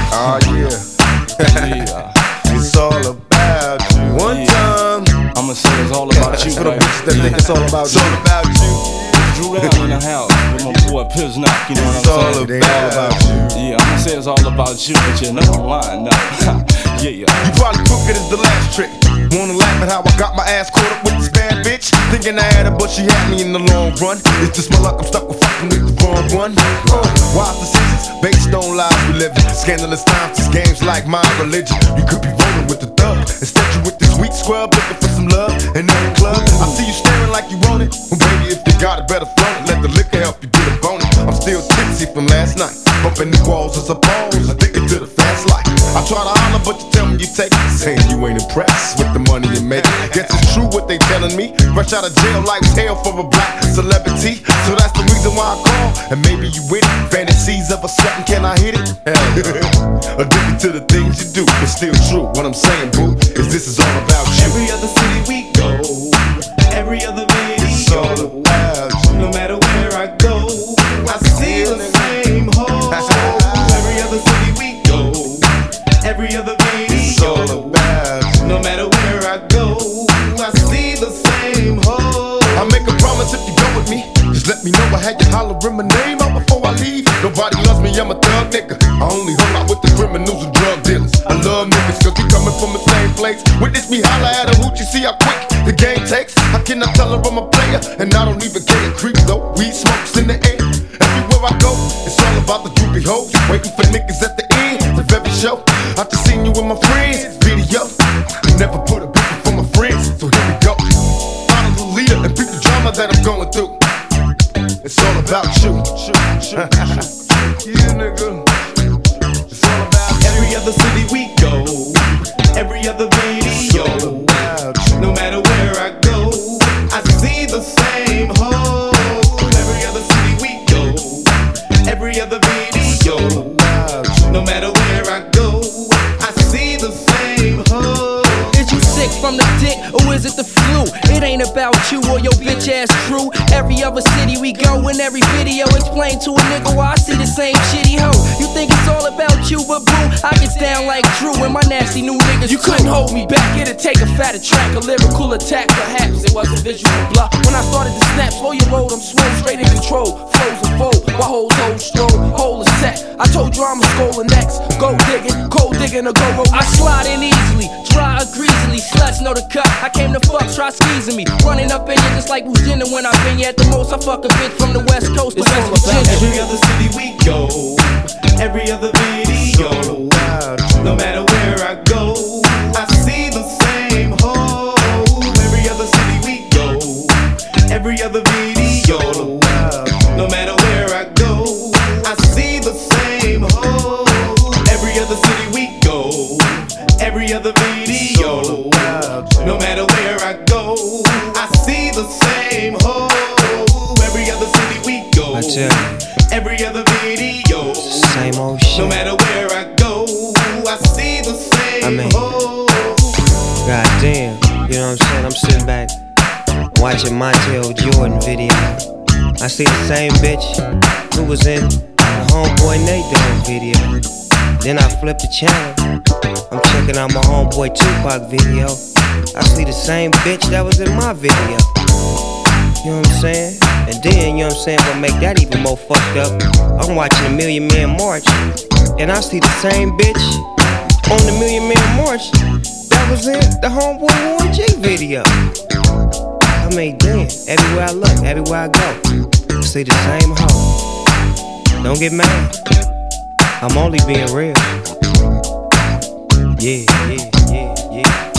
Oh yeah. It's all about you. One time. I'ma say it's all about you. For the bitches that think it's all about you. It's all about you. Drew down in the house with my boy Piznock, you know what I'm saying? It's all about you. Yeah, I'ma say it's all about you, but you know I'm lying now. Yeah. You probably took it as the last trick. Wanna laugh at how I got my ass caught up with this bad bitch? Thinking I had her, but she had me in the long run. It's just my luck, I'm stuck with fucking with the wrong one. Wise decisions based on lies we live in. Scandalous times, these games like my religion. You could be rolling with the thug. Instead you with this weak scrub looking for some love. And in the club, I see you staring like you want it. Well baby, if you got it, better flaunt it. Let the liquor help you get a bonus. I'm still tipsy from last night. Bumping the walls as a pose, addicted to the fast life. I try to holler, but you tell me you take it. Saying you ain't impressed with the money you make. Guess it's true what they telling me. Fresh out of jail, life's hell for a black celebrity. So that's the reason why I call. And maybe you with it. Fantasies of a something, can I hit it? Addicted to the things you do, but still true. What I'm saying, boo, is this is all about you. Every other city we go, every other video, it's all about you. No matter where I go, I see the same hole. Every other city we go, every other video, it's all about you. No matter where I go, I see the same hole. I make a promise if you go with me, just let me know I had you hollering my name out before I leave. Nobody loves me, I'm a thug nigga. I only hung out with the criminals and drug dealers. I love niggas cause we coming from the same place. Witness me holler at a hoochie, see how quick the game takes. How can I tell her I'm a player? And I don't even care, creep though. Weed smokes in the air. Everywhere I go, it's all about the groupie hoes. Waiting for niggas at the end of every show. I just seen you with my friends, video. Never put a picture for my friends, so here we go. Follow the leader and beat the drama that I'm going through. It's all about you. Yeah, nigga. It's all about you. Every other city we go, every other video, no matter where I go, I see the same hole. Every other city we go, every other video, no matter where I go, I see the same hole. Is you sick from the dick or is it the flu? It ain't about you or your bitch ass crew. Every other city we go, in every video explain to a nigga why I see the same shitty hoe. You think it's all about you, but boo, I get down like Drew and my nasty new niggas. You couldn't hold me back, it'd take a fatter track, a lyrical attack. Perhaps it was a visual block. When I started to snap, slow your road, I'm swole, straight in control. Flows and fold, my whole toe stroll, whole is set. I told you I'm a skull next. Go digging, cold digging or go roll. I slide in easily, dry or greasily. Sluts know the cut, I came to fuck, try squeezing me. Running up in you just like Bruce Jenner when I've been here at the most. I fuck a bitch from the West Coast to West Virginia. Every other city we go, every other video, no matter where I go, I see the same hole. Every other city we go, every other video, no matter where I go, I see the same hole. Every other city we go, every other video, no matter where I go, I see the same hole. Every other city we go, every other video, same old shit. No matter where I go, I see the same hole. Goddamn, you know what I'm saying? I'm sitting back watching Montel Jordan video. I see the same bitch who was in the Homeboy Nate Dogg video. Then I flip the channel, I'm checking out my Homeboy Tupac video. I see the same bitch that was in my video. You know what I'm saying? And then, you know what I'm saying, what make that even more fucked up, I'm watching the Million Man March, and I see the same bitch on the Million Man March that was in the Homeboy Warren G video. I mean, damn, everywhere I look, everywhere I go, I see the same hoe. Don't get mad, I'm only being real. Yeah.